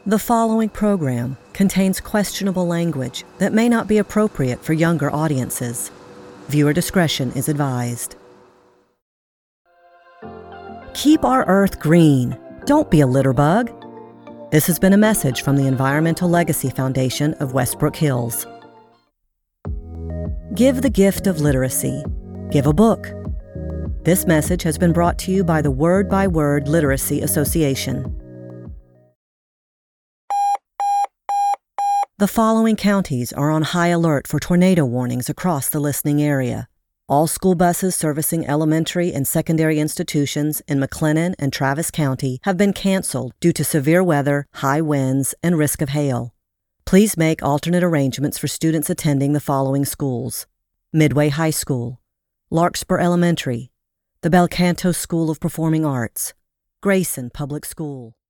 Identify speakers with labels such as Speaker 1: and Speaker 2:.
Speaker 1: The following program contains questionable language that may not be appropriate for younger audiences. Viewer discretion is advised. Keep our Earth green. Don't be a litter bug. This has been a message from the Environmental Legacy Foundation of Westbrook Hills. Give the gift of literacy. Give a book. This message has been brought to you by the Word by Word Literacy Association. The following counties are on high alert for tornado warnings across the listening area. All school buses servicing elementary and secondary institutions in McLennan and Travis County have been canceled due to severe weather, high winds, and risk of hail. Please make alternate arrangements for students attending the following schools: Midway High School, Larkspur Elementary, the Bel Canto School of Performing Arts, Grayson Public School.